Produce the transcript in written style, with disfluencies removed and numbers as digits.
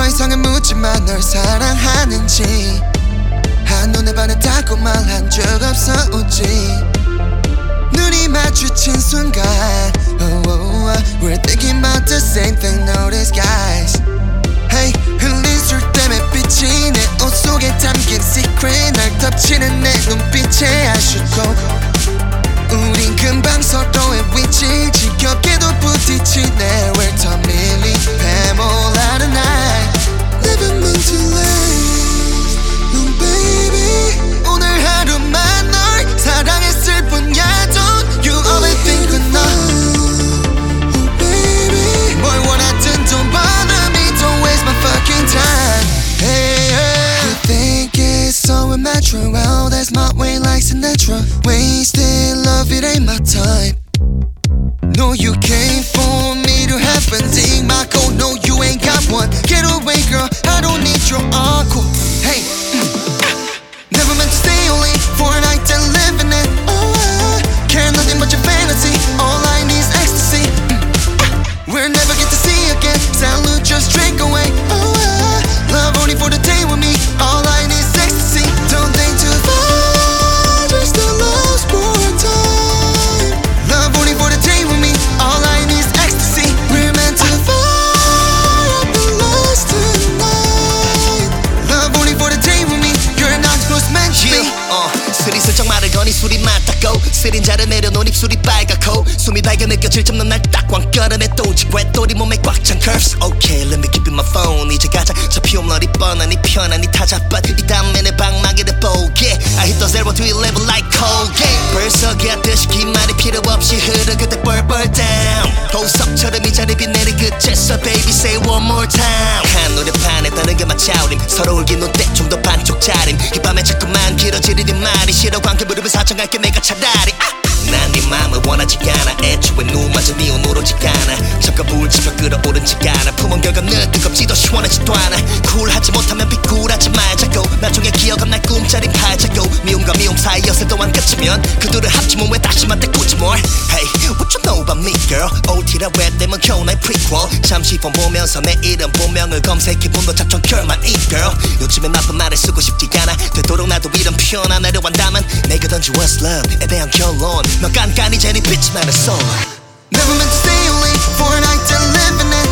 이상은 묻지마 널 사랑하는지 한눈에 반했다고 말한 적 없어 오지 눈이 마주친 순간 We're thinking about the same thing notice guys Hey 흘린 술 때문에 빛이 내 옷 속에 담긴 secret 날 덮치는 내 눈빛에 I should go 우린 금방 서로의 위치 지겹게도 부딪히네 We're 더 밀리 패몰라 tonight Never meant to last No baby 오늘 하루만 널 사랑했을 뿐이야 Don't you overthink enough Oh baby 뭘 원하든 don't bother me Don't waste my fucking time Hey, hey. You think it's so immature Well that's my way like Sinatra Wasted love it ain't my type No you came for me to happen Take my coat no you ain't got one Get away girl I don't need your encore Hey Never meant to stay only for a night and living it Care nothing but your fantasy All I need is ecstasy We'll never get to see again Salute just drink away Love only for the day with me All I need is ecstasy Don't think too far Just a last more time Love only for the day with me All I need is ecstasy We're meant to fire up the last tonight Love only for the day with me You're not who's meant to be 술이 슬쩍 말을 거니 술이 맞다고 쓰린 자를 내려놓은 입술이 빨갛고 숨이 밝게 느껴질 접는 날 딱 왕겨름에 또지 궤돌이 몸에 꽉 찬 curves Okay let me keep in my phone 이제 가자 저 피홈런이 뻔한 이 편한 이 타자 But 이 다음에는 방망이를 보게 I hit the zero to 11 like Colgate 벌써 가듯이 긴 말이 필요 없이 흐르 그때 뻘뻘 down 보석처럼 이 자리 빛내리 그제서 baby say one more time 한 노래판에 다른 게 맞차오림 서로 울긴 눈대 좀 더 반쪽 차림 이 밤에 자꾸만 길어지는 네 말이 싫어 관계 무릎을 사정할게 내가 차라리 난 네 맘을 원하지 않아 애초에 눈 맞은 네 옷 오로지 않아 잠깐 불지펴 끌어오른지 않아 품은 결과는 뜨겁지도 시원하지도 않아 쿨하지 못하면 비굴하지 말자고 나중에 기억은 날 꿈자리 팔자고 미움과 미움 사이 엿을 또한 끝이면 그들을 합치면 왜 다시 만들 꾸지 뭘 Hey what you know about me girl OT라 랩되면 겨우 날 prequel 잠시 폰 보면서 내 이름 본명을 검색해 분도 작전 결만 이 girl 요즘엔 나쁜 말을 쓰고 싶지 않아 되도록 나도 이런 표현 안 하려 한다면 내가 던진 what's love에 대한 결론 너 깐깐히 재니 빛이 나는 soul Never meant to stay only for a night and living it